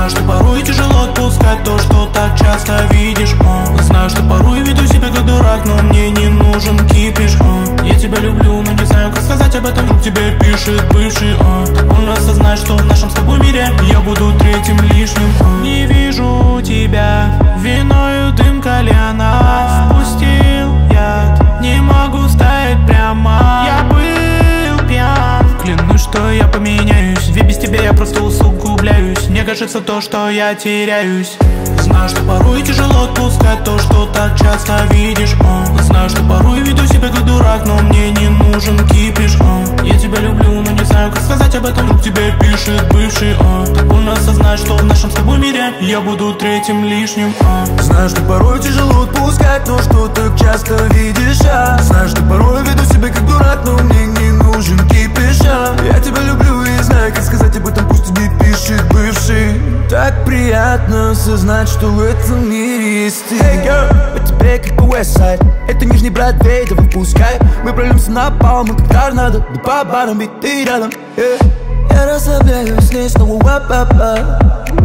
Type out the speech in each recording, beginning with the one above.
Знаю, что порой тяжело отпускать то, что так часто видишь. Знаю, что порой веду себя как дурак, но мне не нужен кипиш. Я тебя люблю, но не знаю, как сказать об этом. Вдруг тебе пишет бывший. Так больно осознать, что в нашем с тобой мире я буду третьим лишним. Не вижу тебя, виною дым кальяна. Впустил яд, не могу стоять прямо. Я был пьян, клянусь, что я поменяюсь. Ведь без тебя я просто усугубляюсь. Мне кажется то, что я теряюсь. Знаю, что порой тяжело отпускать то, что так часто видишь. Знаю, что порой веду себя как дурак, но мне не нужен кипиш. Я тебя люблю, но не знаю, как сказать об этом. Вдруг тебе пишет бывший. Так больно осознать, что в нашем с тобой мире я буду третьим лишним. Знаю, что порой тяжело отпускать то, что так часто видишь. Знаю, что порой веду себя как дурак, но мне не нужен кипиш. Я тебя люблю и знаю, как сказать об этом. Пусть тебе пишет бывший. Так приятно осознать, что в этом мире есть ты. Hey girl, по тебе как по Westside. Это нижний Бродвей, да выпускай. Мы прольемся на пол, мы как торнадо. Да по барам, ведь ты рядом. Я расслабляюсь с ней снова, вап-вап-вап.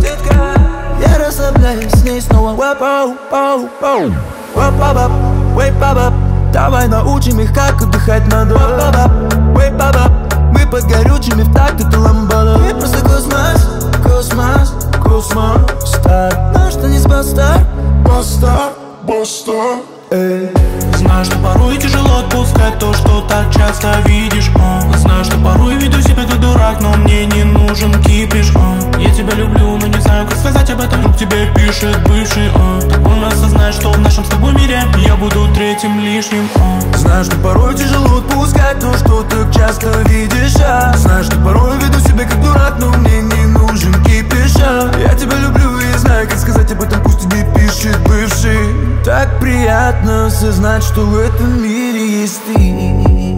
Я расслабляюсь с ней снова, вап-вап-вап. Вап-вап-вап, вейп-вап-вап. Давай научим их, как отдыхать надо. Вап-вап-вап, вейп-вап-вап. Мы под горючими в такт, это ламбада. Мы просто космос, космос, космос. Стар, наш танец бастар, бастар, бастар. Знаю, что порой тяжело отпускать то, что так часто видишь. Знаю, что порой веду себя как дурак, но мне не нужен кипиш. Я тебя люблю, но не знаю, как сказать об этом. Вдруг тебе пишет бывший. Так больно осознать, что в нашем с тобой мире я буду третьим лишним. Знаю, что порой тяжело отпускать то, что так часто видишь. Знаю, что порой веду себя как дурак, но мне не нужен кипиш. Я тебя люблю и знаю, как сказать об этом. Пусть тебе пишет бывший. Так приятно осознать, что в этом мире есть ты.